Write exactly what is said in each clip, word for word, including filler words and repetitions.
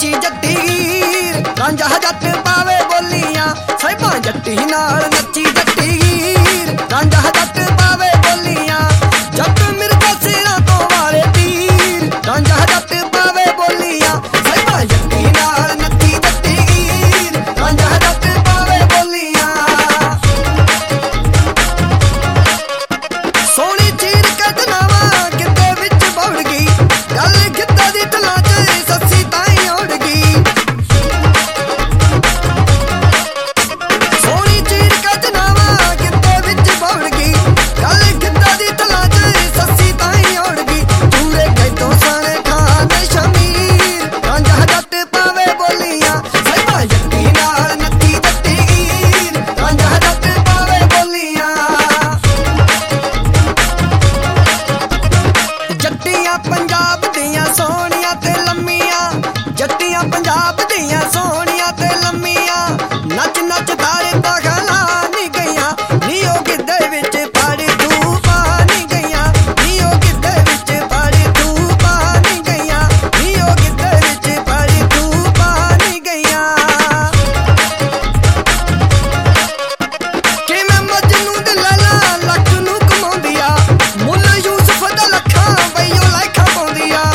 नची जट्टी हीर रांझा जट पावे बोलियां साहिबा जट्टी नाल नची जट्टी हीर रांझा जट पावे बोलियां जट मिर्जा सिरां तो वाले तीर रांझा जट पावे बोलियां साहिबा जट्टी नाल नची जट्टी हीर रांझा जट पावे बोलियां सोनी चीर के जनावा किते विच बौड़ गई गल गिद्दा दी तला च सस्सी ताई उड़ गई सोनी चीर के जनावा किते विच बौड़ गई गल गिद्दा दी तला च सस्सी ताई उड़ गई तूरे गए तो सारे खान शमीर रांझा जट पावे बोलियां साहिबा जट्टी नाल नची जट्टी हीर रांझा जट पावे बोलियां जट्टियां पंजाब दियां सोहणियां ते लम्मियां जट्टियां पंजाब दियां सोहणियां ते लम्मियां नच नच तारे तखला नी गईयां नी ओ गिद्धे विच पड़ तू पा नी गईयां नी ओ गिद्धे विच पड़ तू पा नी गईयां नी ओ गिद्धे विच पड़ तू पा नी गईयां किवें मजनू दे लैला लख नू कमाउंदी आ मुੱਲ यूसुफ दा लखां बईओ लाइखां पाउंदी आ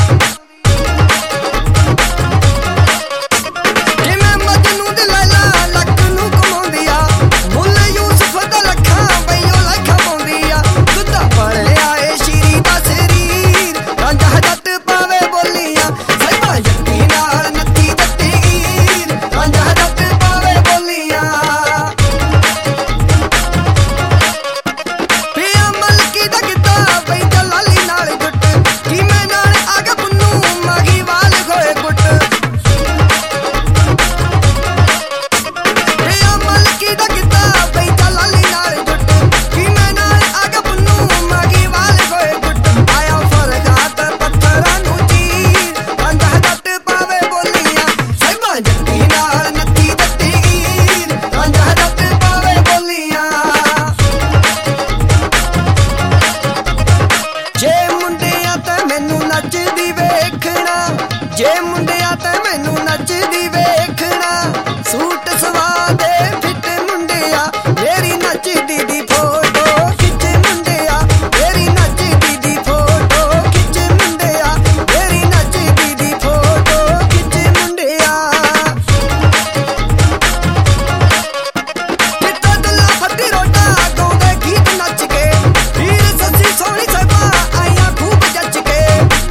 किवें मजनू दे लैला लख नू कमाउंदी आ मुੱਲ यूसुफ दा लखां बईओ लाइखां पाउंदी आ दुद्धा पड़िया ए शीरी दा शरीर रांझा जट पावे बोलियां साहिबा जट्टी नाल नची जट्टी हीर रांझा जट पावे बोलियां पिया मलकी दा गिद्दा बई जलाली नाल गुੱਟ किवें नाल आ गया पुन्नू मागी वाल खोए गुੱਟ पिया मलकी दा गिद्दा बई जलाली नाल गुੱਟ किवें नाल आ गया पुन्नू मागी वाल खोए गुੱਟ आया फरगात पत्थरां नू चीर रांझा जट पावे बोलियां साहिबा जट्टी नाल नची जट्टी हीर रांझा जट पावे बोलियां जे मुंडिया ते मैनू नचदी वेखना जे मुंडिया ते मैनू नचदी वेखना सूट सवा दे फिट मुंडिया मेरी नचदी दी फोटो खिच मुंडिया मेरी नचदी दी फोटो खिच मुंडिया मेरी नचदी दी फोटो खिच मुंडिया किता दला फटी रोटा गाउंदे गीत नच के हीर सच्ची सोहणी साहिबा आईयां खूब जच के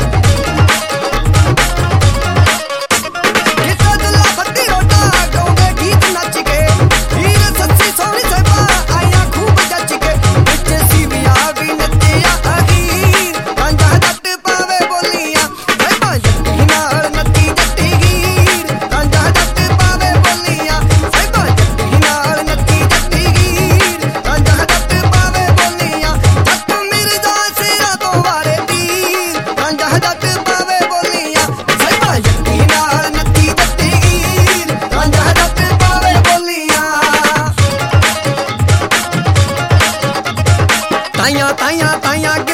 किता दला फटी रोटा गाउंदे गीत नच के हीर सच्ची सोहणी साहिबा आईयां खूब जच के विच सीविया भी नचिया अहीर रांझा जट पावे बोलियां साहिबा जट्टी नाल नची जट्टी हीर रांझा जट पावे बोलियां साहिबा जट्टी नाल नची जट्टी हीर रांझा जट पावे बोलियां जट मिर्जा सिरां तो वाले तीर रांझा जट पावे बोलियां साहिबा जट्टी नाल नची जट्टी हीर रांझा जट पावे बोलियां ताइयां ताइयां ताइयां